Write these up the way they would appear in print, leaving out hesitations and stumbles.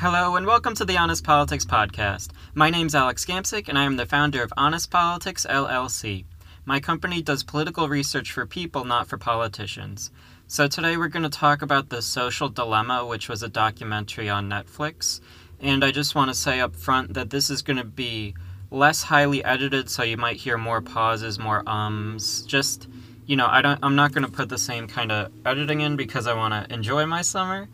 Hello and welcome to the Honest Politics Podcast. My name's Alex Gamsick and I am the founder of Honest Politics, LLC. My company does political research for people, not for politicians. So today we're going to talk about The Social Dilemma, which was a documentary on Netflix. And I just want to say up front that this is going to be less highly edited, so you might hear more pauses, more ums. Just, I'm not going to put the same kind of editing in because I want to enjoy my summer.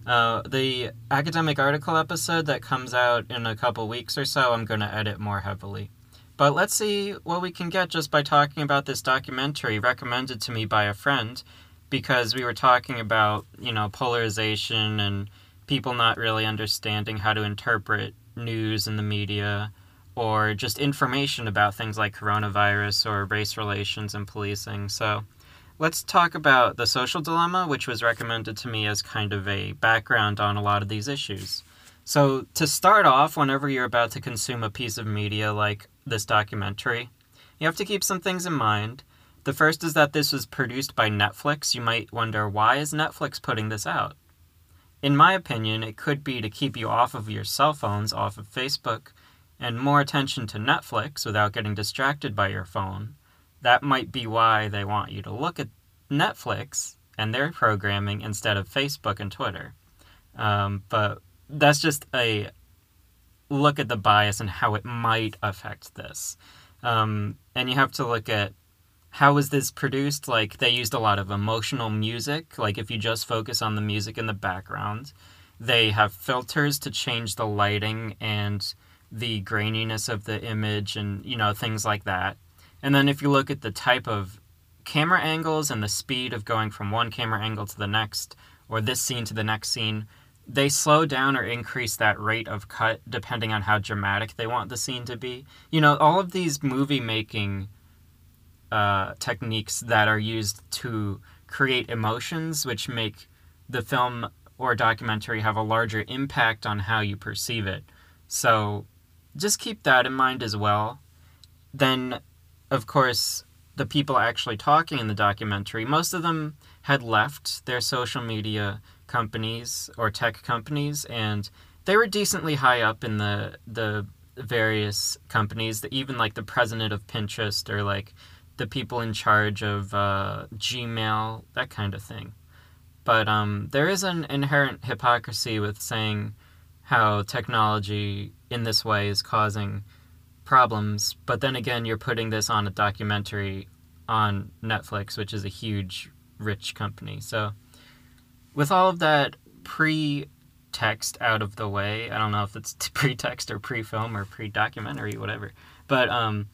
The academic article episode that comes out in a couple weeks or so, I'm going to edit more heavily. But let's see what we can get just by talking about this documentary recommended to me by a friend, because we were talking about, polarization and people not really understanding how to interpret news in the media, or just information about things like coronavirus or race relations and policing. So let's talk about The Social Dilemma, which was recommended to me as kind of a background on a lot of these issues. So to start off, whenever you're about to consume a piece of media like this documentary, you have to keep some things in mind. The first is that this was produced by Netflix. You might wonder, why is Netflix putting this out? In my opinion, it could be to keep you off of your cell phones, off of Facebook, and more attention to Netflix without getting distracted by your phone. That might be why they want you to look at Netflix and their programming instead of Facebook and Twitter. But that's just a look at the bias and how it might affect this. And you have to look at, how was this produced? Like, they used a lot of emotional music. Like, if you just focus on the music in the background, they have filters to change the lighting and the graininess of the image and, things like that. And then if you look at the type of camera angles and the speed of going from one camera angle to the next, or this scene to the next scene, they slow down or increase that rate of cut depending on how dramatic they want the scene to be. All of these movie-making techniques that are used to create emotions, which make the film or documentary have a larger impact on how you perceive it. So just keep that in mind as well. Then, of course, the people actually talking in the documentary, most of them had left their social media companies or tech companies, and they were decently high up in the various companies, even like the president of Pinterest or like the people in charge of Gmail, that kind of thing. But there is an inherent hypocrisy with saying how technology in this way is causing problems, but then again, you're putting this on a documentary on Netflix, which is a huge, rich company. So with all of that pre-text out of the way, I don't know if it's pre-text or pre-film or pre-documentary, whatever, but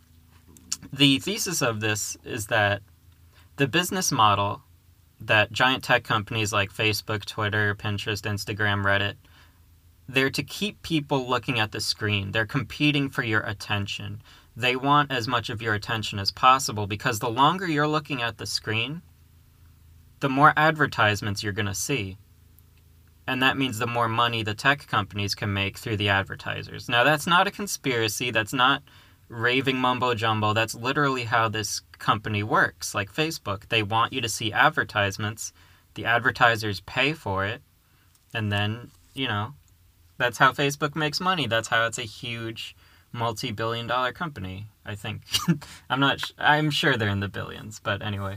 the thesis of this is that the business model that giant tech companies like Facebook, Twitter, Pinterest, Instagram, Reddit, they're to keep people looking at the screen. They're competing for your attention. They want as much of your attention as possible, because the longer you're looking at the screen, the more advertisements you're going to see. And that means the more money the tech companies can make through the advertisers. Now, that's not a conspiracy. That's not raving mumbo-jumbo. That's literally how this company works, like Facebook. They want you to see advertisements. The advertisers pay for it. And then, that's how Facebook makes money. That's how it's a huge multi-billion-dollar company, I think. I'm sure they're in the billions, but anyway.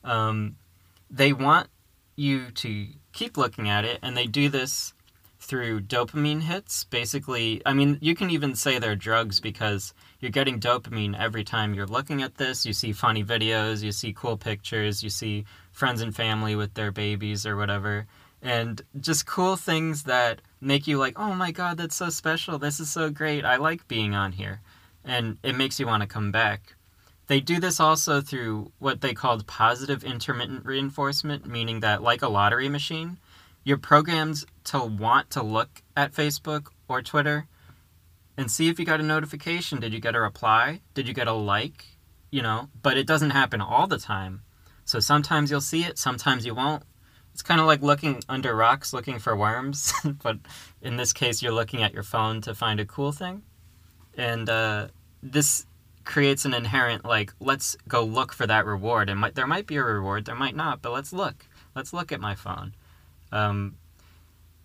They want you to keep looking at it, and they do this through dopamine hits. Basically, you can even say they're drugs, because you're getting dopamine every time you're looking at this. You see funny videos, you see cool pictures, you see friends and family with their babies or whatever. And just cool things that make you like, oh my god, that's so special, this is so great, I like being on here. And it makes you want to come back. They do this also through what they called positive intermittent reinforcement, meaning that, like a lottery machine, you're programmed to want to look at Facebook or Twitter and see if you got a notification. Did you get a reply? Did you get a like? But it doesn't happen all the time. So sometimes you'll see it, sometimes you won't. It's kind of like looking under rocks looking for worms, but in this case, you're looking at your phone to find a cool thing. And this creates an inherent, let's go look for that reward. And there might be a reward, there might not, but let's look. Let's look at my phone.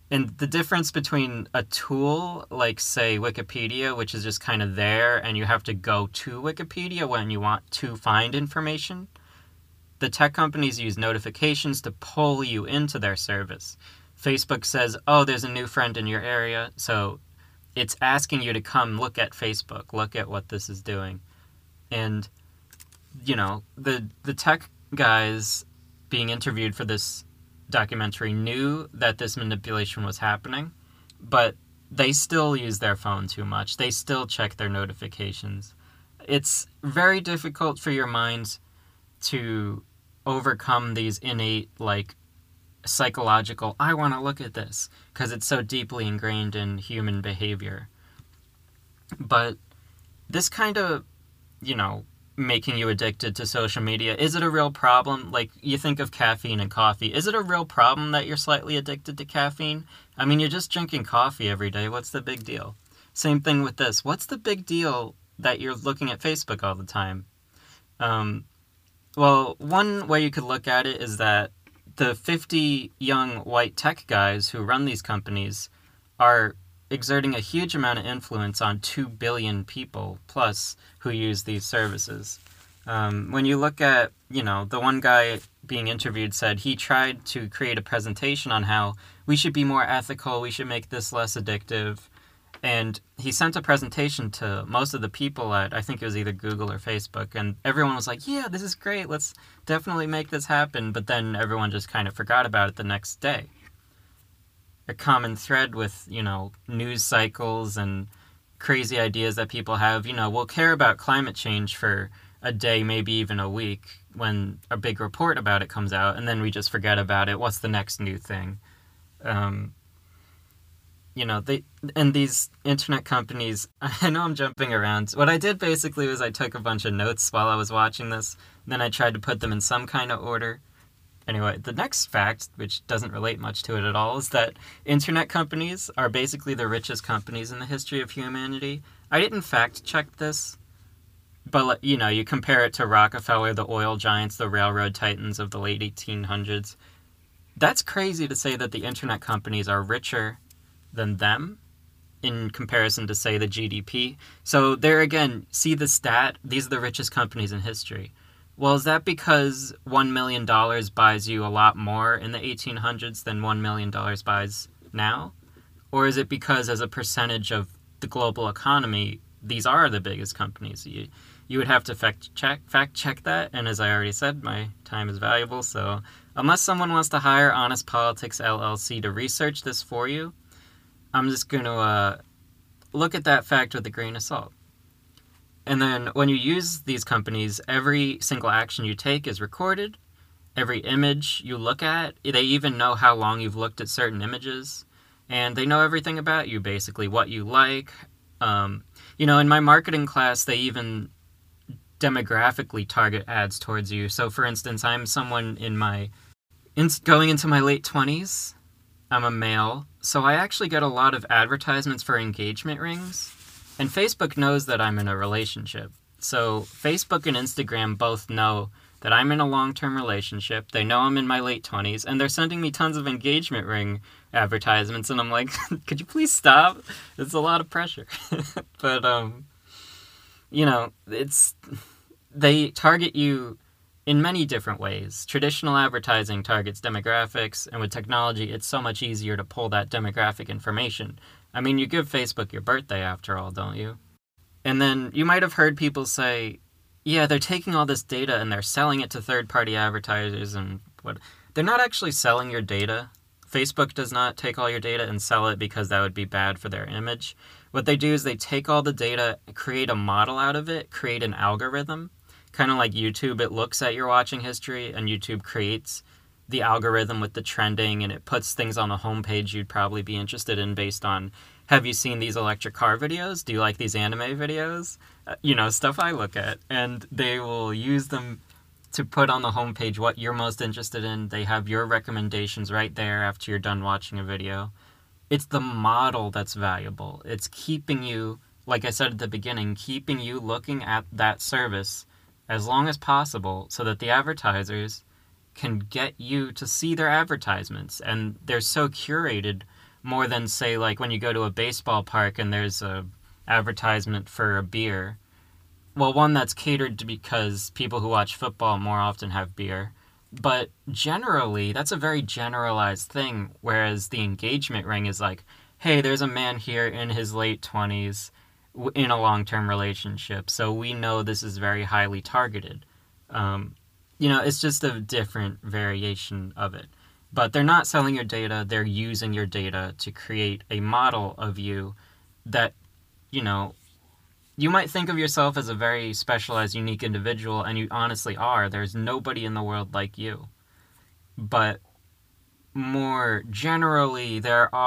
And the difference between a tool like, say, Wikipedia, which is just kind of there and you have to go to Wikipedia when you want to find information, the tech companies use notifications to pull you into their service. Facebook says, oh, there's a new friend in your area, so it's asking you to come look at Facebook, look at what this is doing. And, the tech guys being interviewed for this documentary knew that this manipulation was happening, but they still use their phone too much. They still check their notifications. It's very difficult for your mind to overcome these innate, psychological, I want to look at this, because it's so deeply ingrained in human behavior. But this kind of, making you addicted to social media, is it a real problem? Like, you think of caffeine and coffee. Is it a real problem that you're slightly addicted to caffeine? I mean, you're just drinking coffee every day. What's the big deal? Same thing with this. What's the big deal that you're looking at Facebook all the time? Well, one way you could look at it is that the 50 young white tech guys who run these companies are exerting a huge amount of influence on 2 billion people plus who use these services. When you look at, the one guy being interviewed said he tried to create a presentation on how we should be more ethical, we should make this less addictive, and he sent a presentation to most of the people at, I think it was either Google or Facebook, and everyone was like, yeah, this is great, let's definitely make this happen, but then everyone just kind of forgot about it the next day. A common thread with, news cycles and crazy ideas that people have, we'll care about climate change for a day, maybe even a week, when a big report about it comes out, and then we just forget about it. What's the next new thing? These internet companies, I know I'm jumping around. What I did basically was I took a bunch of notes while I was watching this, and then I tried to put them in some kind of order. Anyway, the next fact, which doesn't relate much to it at all, is that internet companies are basically the richest companies in the history of humanity. I didn't fact-check this, but, you compare it to Rockefeller, the oil giants, the railroad titans of the late 1800s. That's crazy to say that the internet companies are richer than them in comparison to, say, the GDP. So there again, see the stat, these are the richest companies in history. Well, is that because $1 million buys you a lot more in the 1800s than $1 million buys now? Or is it because as a percentage of the global economy, these are the biggest companies? You would have to fact check that, and as I already said, my time is valuable, so unless someone wants to hire Honest Politics LLC to research this for you, I'm just going to look at that fact with a grain of salt. And then when you use these companies, every single action you take is recorded. Every image you look at, they even know how long you've looked at certain images. And they know everything about you, basically, what you like. In my marketing class, they even demographically target ads towards you. So, for instance, I'm someone going into my late 20s. I'm a male. So I actually get a lot of advertisements for engagement rings. And Facebook knows that I'm in a relationship. So Facebook and Instagram both know that I'm in a long-term relationship. They know I'm in my late 20s, and they're sending me tons of engagement ring advertisements, and I'm like, could you please stop? It's a lot of pressure. But, they target you in many different ways. Traditional advertising targets demographics, and with technology, it's so much easier to pull that demographic information. I mean, you give Facebook your birthday after all, don't you? And then you might have heard people say, yeah, they're taking all this data and they're selling it to third-party advertisers and what. They're not actually selling your data. Facebook does not take all your data and sell it because that would be bad for their image. What they do is they take all the data, create a model out of it, create an algorithm. Kind of like YouTube, it looks at your watching history and YouTube creates the algorithm with the trending, and it puts things on the homepage you'd probably be interested in based on, have you seen these electric car videos? Do you like these anime videos? Stuff I look at. And they will use them to put on the homepage what you're most interested in. They have your recommendations right there after you're done watching a video. It's the model that's valuable. It's keeping you, like I said at the beginning, keeping you looking at that service as long as possible so that the advertisers can get you to see their advertisements. And they're so curated more than, say, like when you go to a baseball park and there's a advertisement for a beer. Well, one, that's catered to because people who watch football more often have beer. But generally, that's a very generalized thing, whereas the engagement ring is like, hey, there's a man here in his late 20s in a long-term relationship, so we know this is very highly targeted. It's just a different variation of it. But they're not selling your data, they're using your data to create a model of you that, you might think of yourself as a very specialized, unique individual, and you honestly are. There's nobody in the world like you. But more generally,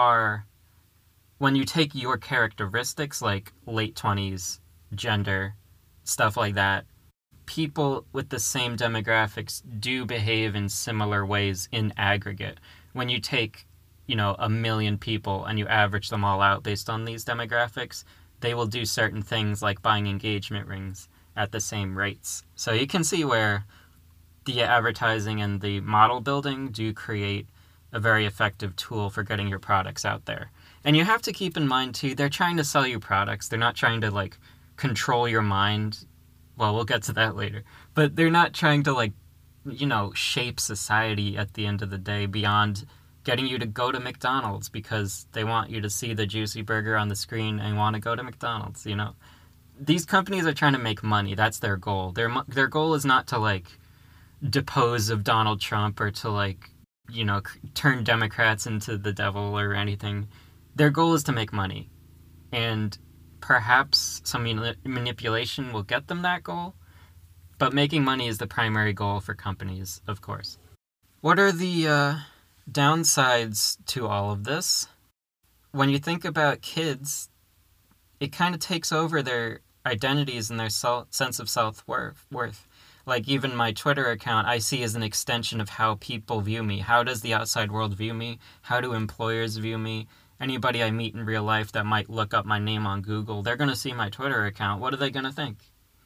when you take your characteristics, like late 20s, gender, stuff like that, people with the same demographics do behave in similar ways in aggregate. When you take, 1 million people and you average them all out based on these demographics, they will do certain things like buying engagement rings at the same rates. So you can see where the advertising and the model building do create a very effective tool for getting your products out there. And you have to keep in mind, too, they're trying to sell you products. They're not trying to, control your mind. Well, we'll get to that later. But they're not trying to, shape society at the end of the day beyond getting you to go to McDonald's because they want you to see the juicy burger on the screen and want to go to McDonald's, These companies are trying to make money. That's their goal. Their goal is not to, depose of Donald Trump or to, turn Democrats into the devil or anything. Their goal is to make money. And perhaps some manipulation will get them that goal. But making money is the primary goal for companies, of course. What are the downsides to all of this? When you think about kids, it kind of takes over their identities and their sense of self-worth. Like, even my Twitter account, I see as an extension of how people view me. How does the outside world view me? How do employers view me? Anybody I meet in real life that might look up my name on Google, they're going to see my Twitter account. What are they going to think?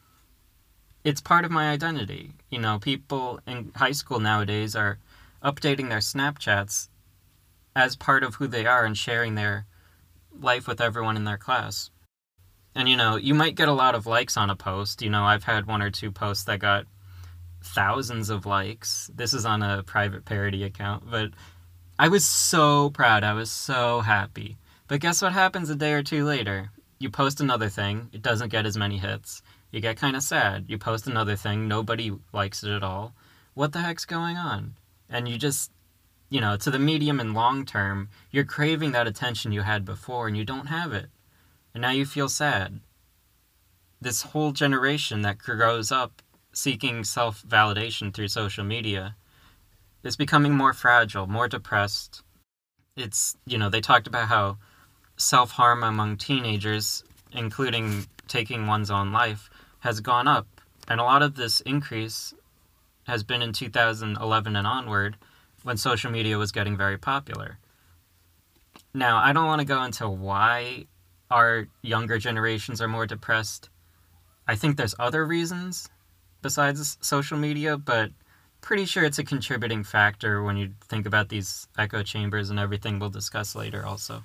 It's part of my identity. People in high school nowadays are updating their Snapchats as part of who they are and sharing their life with everyone in their class. And, you might get a lot of likes on a post. I've had 1 or 2 posts that got thousands of likes. This is on a private parody account, but I was so proud. I was so happy. But guess what happens a day or 2 later? You post another thing. It doesn't get as many hits. You get kind of sad. You post another thing. Nobody likes it at all. What the heck's going on? And you just, to the medium and long term, you're craving that attention you had before and you don't have it. And now you feel sad. This whole generation that grows up seeking self-validation through social media is becoming more fragile, more depressed. It's, they talked about how self-harm among teenagers, including taking one's own life, has gone up. And a lot of this increase has been in 2011 and onward, when social media was getting very popular. Now, I don't want to go into why our younger generations are more depressed. I think there's other reasons besides social media, but pretty sure it's a contributing factor when you think about these echo chambers and everything we'll discuss later also.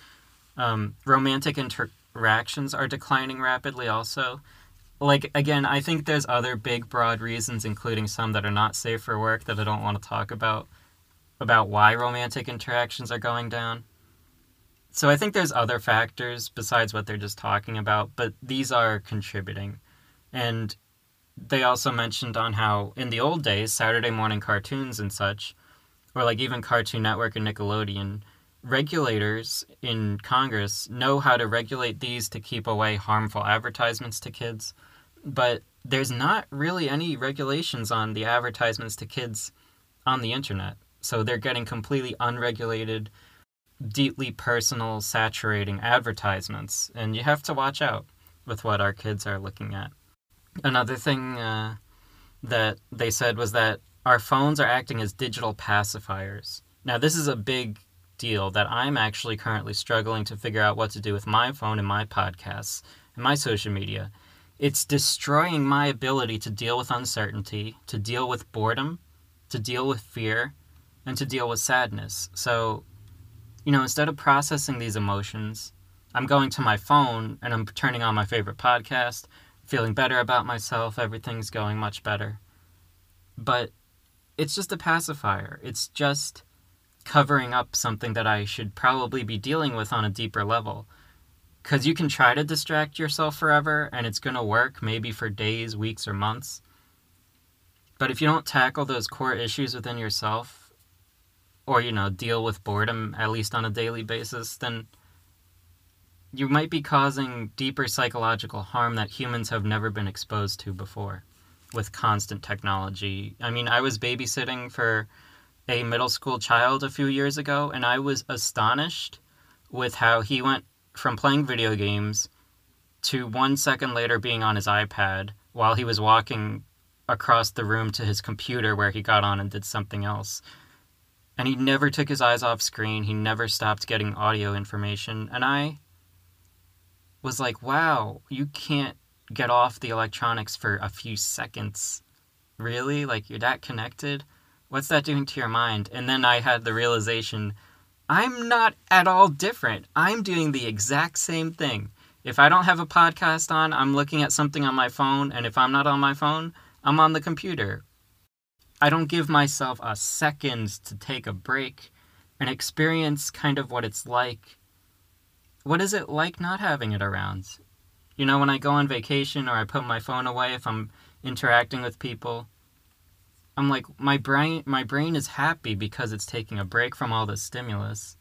Romantic interactions are declining rapidly also. Again, I think there's other big, broad reasons, including some that are not safe for work that I don't want to talk about why romantic interactions are going down. So I think there's other factors besides what they're just talking about, but these are contributing. And they also mentioned on how, in the old days, Saturday morning cartoons and such, or even Cartoon Network and Nickelodeon, regulators in Congress know how to regulate these to keep away harmful advertisements to kids, but there's not really any regulations on the advertisements to kids on the internet. So they're getting completely unregulated, deeply personal, saturating advertisements, and you have to watch out with what our kids are looking at. Another thing that they said was that our phones are acting as digital pacifiers. Now, this is a big deal that I'm actually currently struggling to figure out what to do with my phone and my podcasts and my social media. It's destroying my ability to deal with uncertainty, to deal with boredom, to deal with fear, and to deal with sadness. So Instead of processing these emotions, I'm going to my phone and I'm turning on my favorite podcast, feeling better about myself, everything's going much better. But it's just a pacifier. It's just covering up something that I should probably be dealing with on a deeper level. Because you can try to distract yourself forever, and it's going to work, maybe for days, weeks, or months. But if you don't tackle those core issues within yourself, or, deal with boredom, at least on a daily basis, then you might be causing deeper psychological harm that humans have never been exposed to before with constant technology. I mean, I was babysitting for a middle school child a few years ago, and I was astonished with how he went from playing video games to 1 second later being on his iPad while he was walking across the room to his computer where he got on and did something else. And he never took his eyes off screen. He never stopped getting audio information. And I was like, wow, you can't get off the electronics for a few seconds. Really? Like, you're that connected? What's that doing to your mind? And then I had the realization, I'm not at all different. I'm doing the exact same thing. If I don't have a podcast on, I'm looking at something on my phone, and if I'm not on my phone, I'm on the computer. I don't give myself a second to take a break and experience kind of what it's like. What is it like not having it around? When I go on vacation or I put my phone away, if I'm interacting with people, I'm like, my brain is happy because it's taking a break from all this stimulus.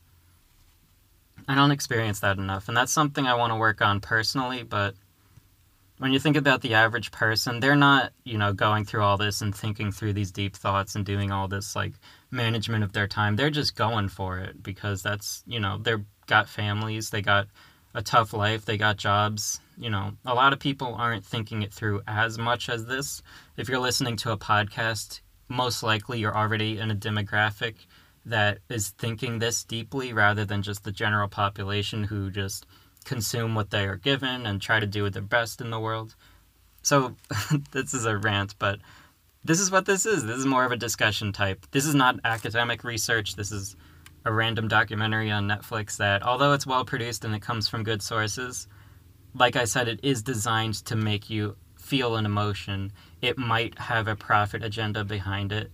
I don't experience that enough, and that's something I want to work on personally, but when you think about the average person, they're not, going through all this and thinking through these deep thoughts and doing all this, management of their time. They're just going for it because that's, they've got families, they got a tough life, they got jobs. A lot of people aren't thinking it through as much as this. If you're listening to a podcast, most likely you're already in a demographic that is thinking this deeply rather than just the general population who just consume what they are given and try to do their best in the world. So this is a rant, but this is what this is. This is more of a discussion type. This is not academic research. This is a random documentary on Netflix that, although it's well produced and it comes from good sources, like I said, it is designed to make you feel an emotion. It might have a profit agenda behind it.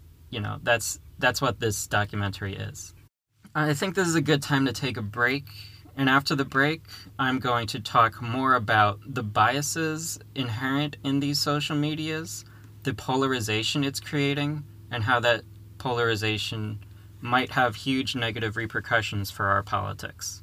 That's what this documentary is. I think this is a good time to take a break. And after the break, I'm going to talk more about the biases inherent in these social medias, the polarization it's creating, and how that polarization might have huge negative repercussions for our politics.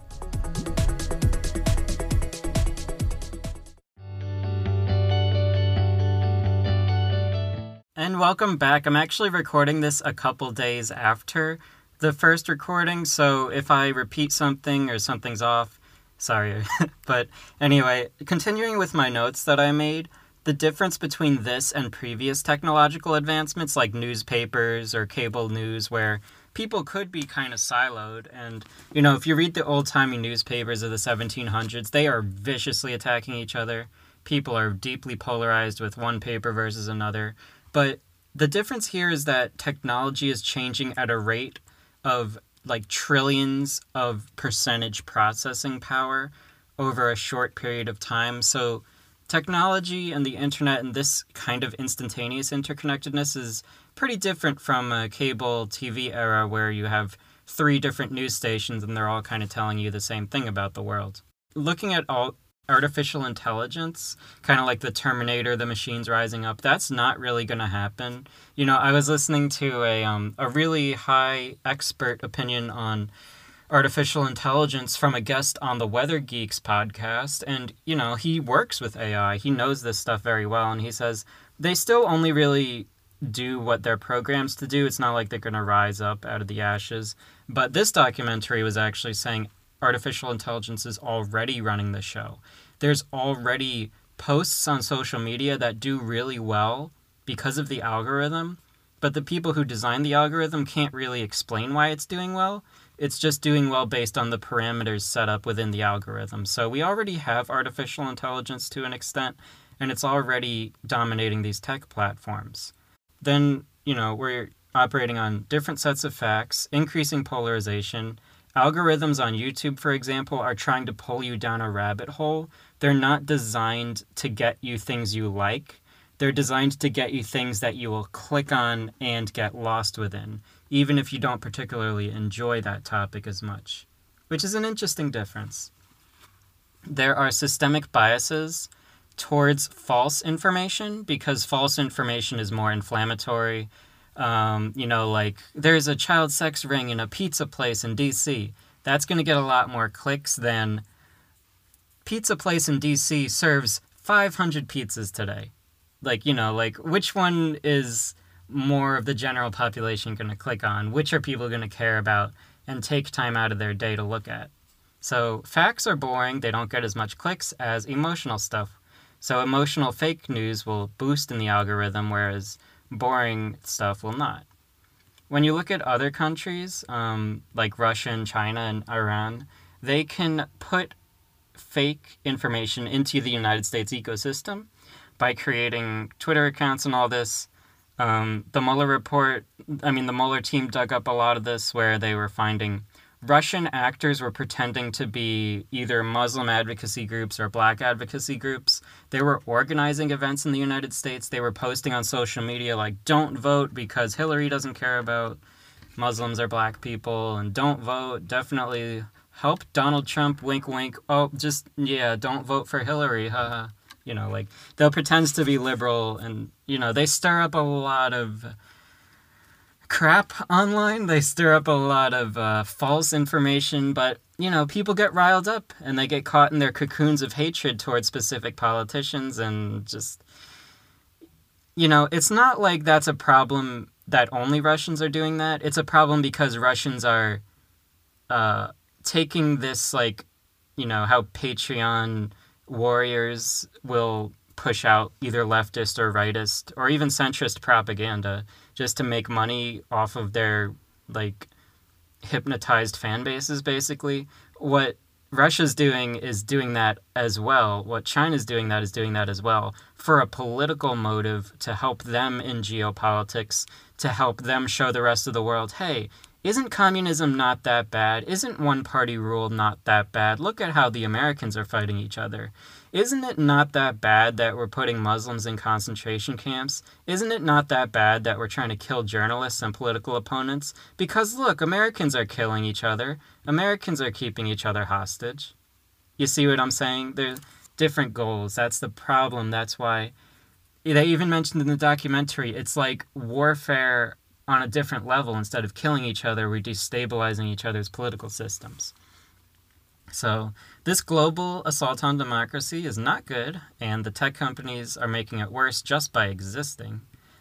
And welcome back. I'm actually recording this a couple days after the first recording, so if I repeat something or something's off, sorry. But anyway, continuing with my notes that I made, the difference between this and previous technological advancements like newspapers or cable news where people could be kind of siloed, and, if you read the old-timey newspapers of the 1700s, they are viciously attacking each other. People are deeply polarized with one paper versus another. But the difference here is that technology is changing at a rate of trillions of percentage processing power over a short period of time. So technology and the internet and this kind of instantaneous interconnectedness is pretty different from a cable TV era where you have 3 different news stations and they're all kind of telling you the same thing about the world. Looking at artificial intelligence, kind of like the Terminator, the machines rising up, that's not really going to happen. I was listening to a really high expert opinion on artificial intelligence from a guest on the Weather Geeks podcast, and, he works with AI. He knows this stuff very well, and he says they still only really do what they're programmed to do. It's not like they're going to rise up out of the ashes. But this documentary was actually saying artificial intelligence is already running the show. There's already posts on social media that do really well because of the algorithm, but the people who design the algorithm can't really explain why it's doing well. It's just doing well based on the parameters set up within the algorithm. So we already have artificial intelligence to an extent, and it's already dominating these tech platforms. Then, we're operating on different sets of facts, increasing polarization, Algorithms on YouTube, for example, are trying to pull you down a rabbit hole. They're not designed to get you things you like. They're designed to get you things that you will click on and get lost within, even if you don't particularly enjoy that topic as much, which is an interesting difference. There are systemic biases towards false information because false information is more inflammatory. Like there's a child sex ring in a pizza place in DC. That's going to get a lot more clicks than pizza place in DC serves 500 pizzas today. Which one is more of the general population going to click on? Which are people going to care about and take time out of their day to look at? So facts are boring. They don't get as much clicks as emotional stuff. So emotional fake news will boost in the algorithm, whereas boring stuff will not. When you look at other countries, like Russia and China and Iran, they can put fake information into the United States ecosystem by creating Twitter accounts and all this. The Mueller team dug up a lot of this where they were finding Russian actors were pretending to be either Muslim advocacy groups or black advocacy groups. They were organizing events in the United States. They were posting on social media like, don't vote because Hillary doesn't care about Muslims or black people, and don't vote, definitely help Donald Trump, wink, wink. Oh, don't vote for Hillary, haha. They'll pretend to be liberal, and, they stir up a lot of crap online. They stir up a lot of false information, but, people get riled up, and they get caught in their cocoons of hatred towards specific politicians, and just, it's not like that's a problem that only Russians are doing that. It's a problem because Russians are taking this, how Patreon warriors will push out either leftist or rightist or even centrist propaganda just to make money off of their hypnotized fan bases, basically. What Russia's doing is doing that as well. What China's doing that is doing that as well for a political motive to help them in geopolitics, to help them show the rest of the world, hey, isn't communism not that bad? Isn't one-party rule not that bad? Look at how the Americans are fighting each other. Isn't it not that bad that we're putting Muslims in concentration camps? Isn't it not that bad that we're trying to kill journalists and political opponents? Because look, Americans are killing each other. Americans are keeping each other hostage. You see what I'm saying? There's different goals. That's the problem. That's why they even mentioned in the documentary, it's like warfare on a different level. Instead of killing each other, we're destabilizing each other's political systems. So this global assault on democracy is not good, and the tech companies are making it worse just by existing.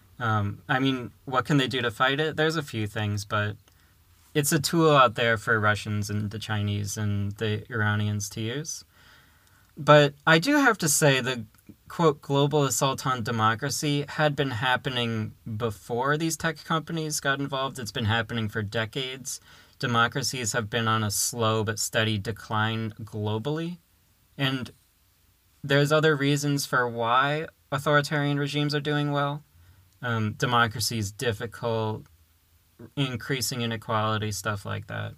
What can they do to fight it? There's a few things, but it's a tool out there for Russians and the Chinese and the Iranians to use. But I do have to say the, quote, global assault on democracy had been happening before these tech companies got involved. It's been happening for decades. Democracies have been on a slow but steady decline globally. And there's other reasons for why authoritarian regimes are doing well. Democracy is difficult, increasing inequality, stuff like that.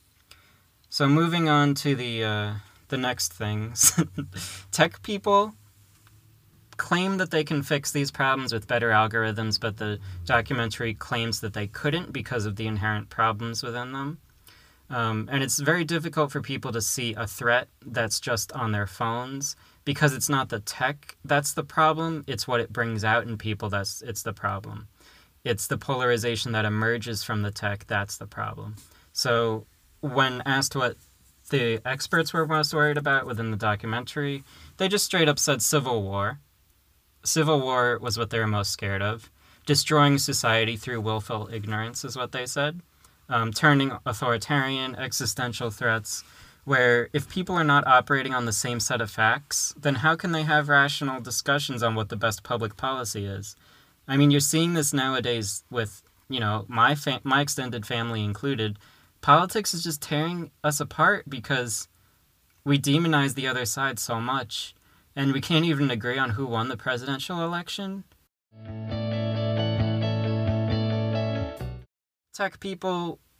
So moving on to the next things. Tech people claim that they can fix these problems with better algorithms, but the documentary claims that they couldn't because of the inherent problems within them. And it's very difficult for people to see a threat that's just on their phones because it's not the tech that's the problem, it's what it brings out in people it's the problem. It's the polarization that emerges from the tech that's the problem. So when asked what the experts were most worried about within the documentary, they just straight up said civil war. Civil war was what they were most scared of. Destroying society through willful ignorance is what they said. Turning authoritarian, existential threats, where if people are not operating on the same set of facts, then how can they have rational discussions on what the best public policy is? I mean, you're seeing this nowadays with, my extended family included. Politics is just tearing us apart because we demonize the other side so much, and we can't even agree on who won the presidential election. Tech people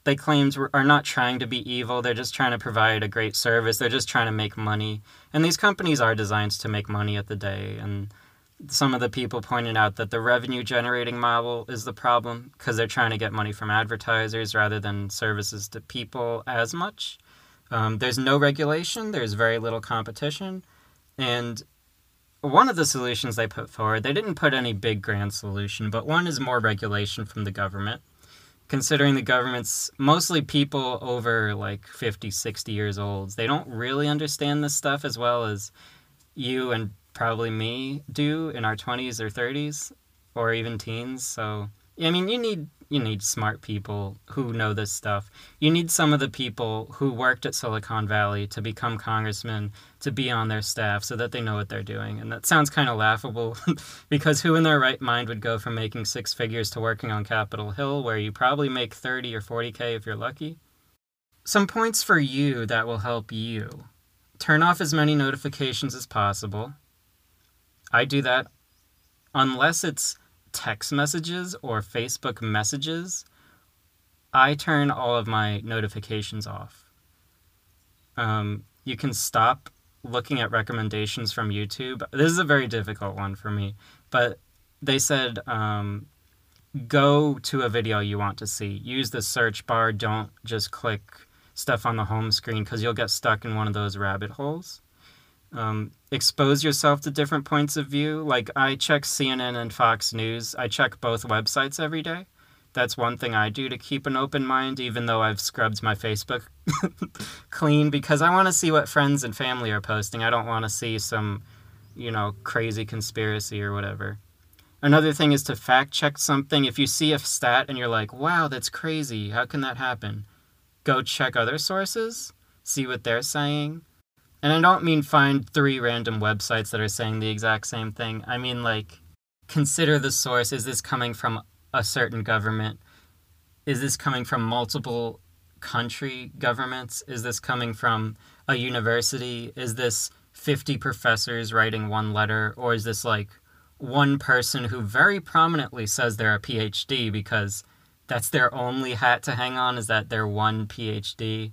they claimed are not trying to be evil. They're just trying to provide a great service. They're just trying to make money. And these companies are designed to make money at the day. And some of the people pointed out that the revenue generating model is the problem because they're trying to get money from advertisers rather than services to people as much. There's no regulation. There's very little competition. And one of the solutions they put forward, they didn't put any big grand solution, but one is more regulation from the government. Considering the government's mostly people over like 50, 60 years old, they don't really understand this stuff as well as you and probably me do in our 20s or 30s or even teens. So, I mean, you need smart people who know this stuff. You need some of the people who worked at Silicon Valley to become congressmen to be on their staff so that they know what they're doing. And that sounds kind of laughable because who in their right mind would go from making six figures to working on Capitol Hill where you probably make 30 or 40K if you're lucky? Some points for you that will help you. Turn off as many notifications as possible. I do that unless it's text messages or Facebook messages. I turn all of my notifications off. You can stop looking at recommendations from YouTube. This is a very difficult one for me, but they said go to a video you want to see. Use the search bar. Don't just click stuff on the home screen because you'll get stuck in one of those rabbit holes. Expose yourself to different points of view. Like, I check CNN and Fox News. I check both websites every day. That's one thing I do to keep an open mind, even though I've scrubbed my Facebook clean, because I want to see what friends and family are posting. I don't want to see some, crazy conspiracy or whatever. Another thing is to fact check something. If you see a stat and you're like, wow, that's crazy, how can that happen? Go check other sources, see what they're saying. And I don't mean find 3 random websites that are saying the exact same thing. I mean, consider the source. Is this coming from a certain government? Is this coming from multiple country governments? Is this coming from a university? Is this 50 professors writing one letter? Or is this one person who very prominently says they're a PhD because that's their only hat to hang on, is that they're one PhD?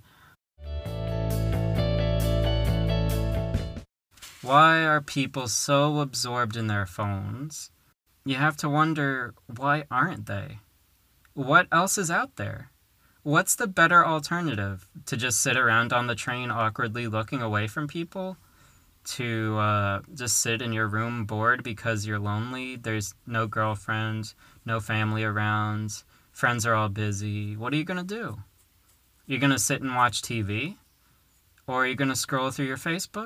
Why are people so absorbed in their phones? You have to wonder, why aren't they? What else is out there? What's the better alternative? To just sit around on the train awkwardly looking away from people? To just sit in your room bored because you're lonely? There's no girlfriend, no family around, friends are all busy. What are you going to do? You're going to sit and watch TV? Or are you going to scroll through your Facebook?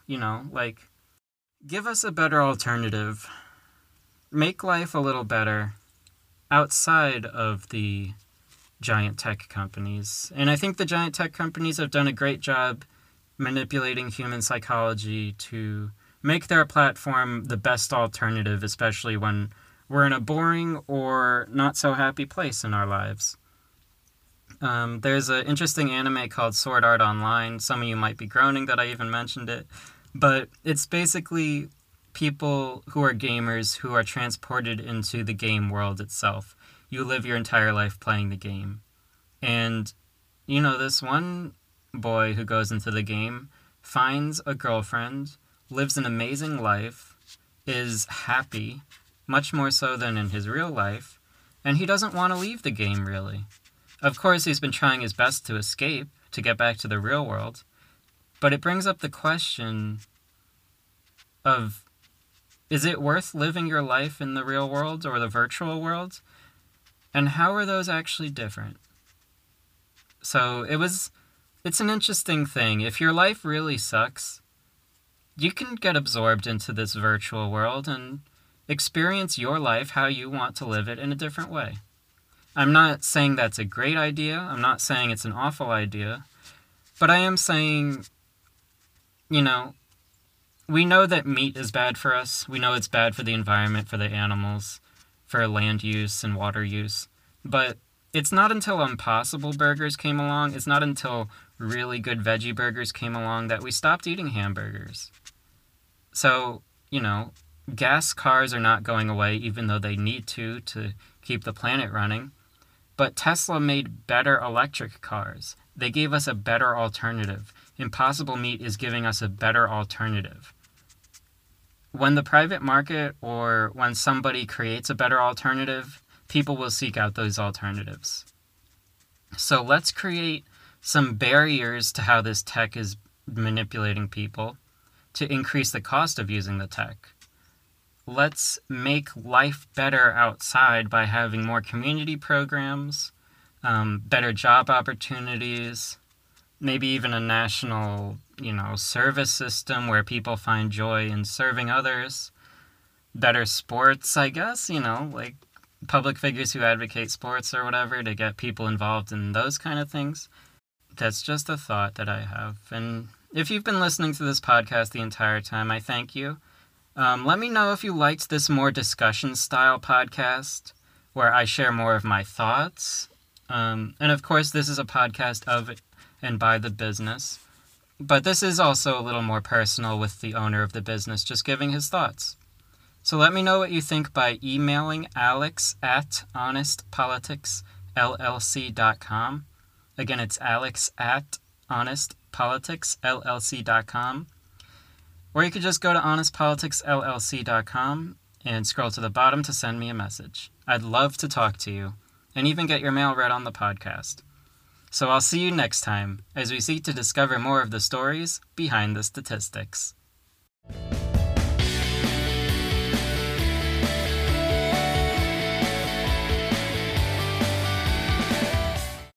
Give us a better alternative. Make life a little better outside of the giant tech companies. And I think the giant tech companies have done a great job manipulating human psychology to make their platform the best alternative, especially when we're in a boring or not so happy place in our lives. There's an interesting anime called Sword Art Online. Some of you might be groaning that I even mentioned it. But it's basically people who are gamers who are transported into the game world itself. You live your entire life playing the game. And, this one boy who goes into the game finds a girlfriend, lives an amazing life, is happy, much more so than in his real life, and he doesn't want to leave the game, really. Of course, he's been trying his best to escape, to get back to the real world. But it brings up the question of, is it worth living your life in the real world or the virtual world? And how are those actually different? So it's an interesting thing. If your life really sucks, you can get absorbed into this virtual world and experience your life how you want to live it in a different way. I'm not saying that's a great idea. I'm not saying it's an awful idea. But I am saying, we know that meat is bad for us. We know it's bad for the environment, for the animals, for land use and water use. But it's not until Impossible Burgers came along, it's not until really good veggie burgers came along that we stopped eating hamburgers. So, gas cars are not going away even though they need to keep the planet running. But Tesla made better electric cars. They gave us a better alternative. Impossible Meat is giving us a better alternative. When the private market or when somebody creates a better alternative, people will seek out those alternatives. So let's create some barriers to how this tech is manipulating people to increase the cost of using the tech. Let's make life better outside by having more community programs, better job opportunities, maybe even a national, service system where people find joy in serving others, better sports, I guess, like public figures who advocate sports or whatever to get people involved in those kind of things. That's just a thought that I have. And if you've been listening to this podcast the entire time, I thank you. Let me know if you liked this more discussion-style podcast where I share more of my thoughts. And of course, this is a podcast of and by the business. But this is also a little more personal with the owner of the business, just giving his thoughts. So let me know what you think by emailing alex@honestpoliticsllc.com. Again, it's alex@honestpoliticsllc.com. Or you could just go to honestpoliticsllc.com and scroll to the bottom to send me a message. I'd love to talk to you and even get your mail read on the podcast. So I'll see you next time as we seek to discover more of the stories behind the statistics.